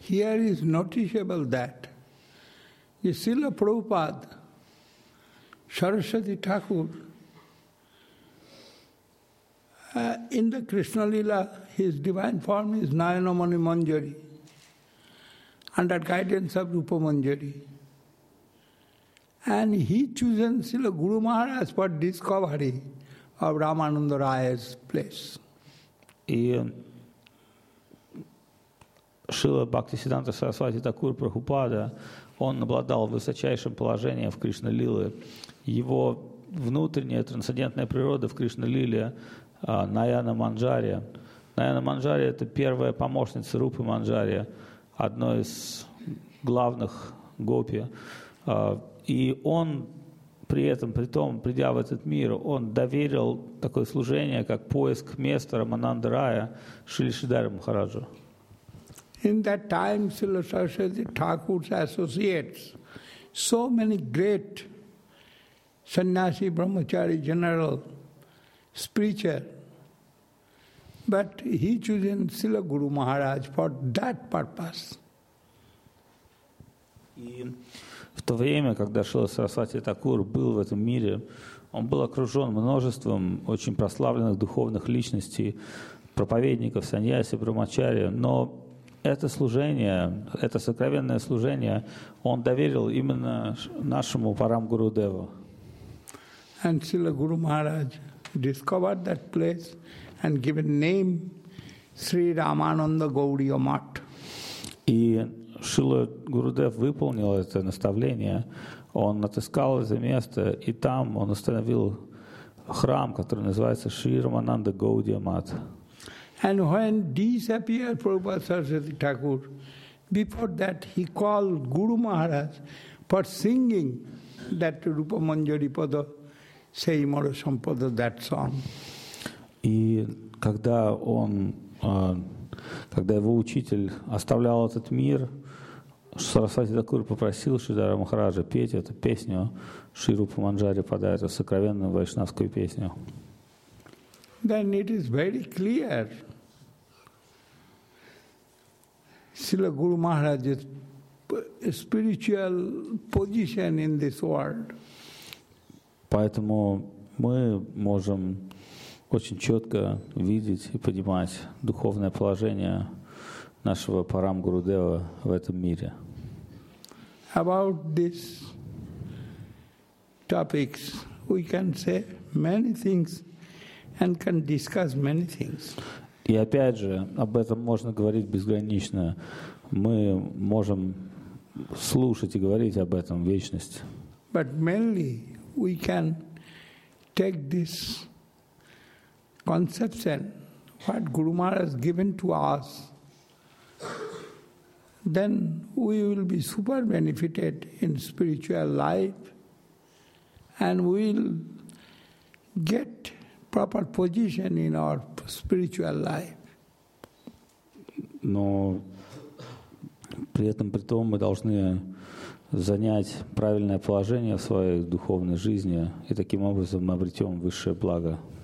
here is noticeable that Srila Prabhupada, Saraswati Thakur, in the Krishna Lila, his divine form is Nayanamani Manjari, under guidance of Rupa Manjari. And he chosen Srila Guru Maharaj for discovery of Ramananda Raya's place. И Шрила Бхактисиддханта Сарасвати Такур Прабхупада, он обладал высочайшим положением в Кришна-лиле. Его внутренняя трансцендентная природа в Кришна-лиле Наяна Манджари. Наяна Манджари — это первая помощница Рупы Манджари, одной из главных гопи. И он при том, придя в этот мир, он доверил такое служение, как поиск места Рамананда Рая Шрили Шридари Махараджу. In that time, Srila Saraswati Thakur's associates, so many great sannyasi, brahmachari, general, spiritual, but he chosen Srila Guru Maharaj for that purpose. И в то время, когда Шрила Сарасвати Такур был в этом мире, он был окружен множеством очень прославленных духовных личностей, проповедников, саньяси, брамачари, но это служение, это сокровенное служение он доверил именно нашему Парам Гурудеву. And Srila Guru Maharaj discovered that place and given name Sri Ramananda Gauriya Math. И Шрила Гурудев выполнил это наставление, он отыскал это место, и там он установил храм, который называется Шри Рамананда Гаудия Мат. And when disappeared Prabhupada Saraswati Thakur, before that he called Guru Maharaj for singing that Rupa Manjari Pada, Sei Mara Sampada, that song. И когда его учитель оставлял этот мир, Сарасвати Такур попросил Шридара Махараджа петь эту песню Шри Рупа Манджари Пада, эту сокровенную вайшнавскую песню. Then it is very clear Srila Guru Maharaj's spiritual position in this world. Поэтому мы можем очень четко видеть и понимать духовное положение нашего Парам Гурудева в этом мире. About these topics we can say many things and can discuss many things. И опять же, об этом можно говорить безгранично. Мы можем слушать и говорить об этом в вечности. But mainly we can take this conception, what Guru Maharaj has given to us, then we will be super benefited in spiritual life and we will get proper position in our spiritual life. Но при том мы должны занять правильное положение в своей духовной жизни, и таким образом мы обретем высшее благо.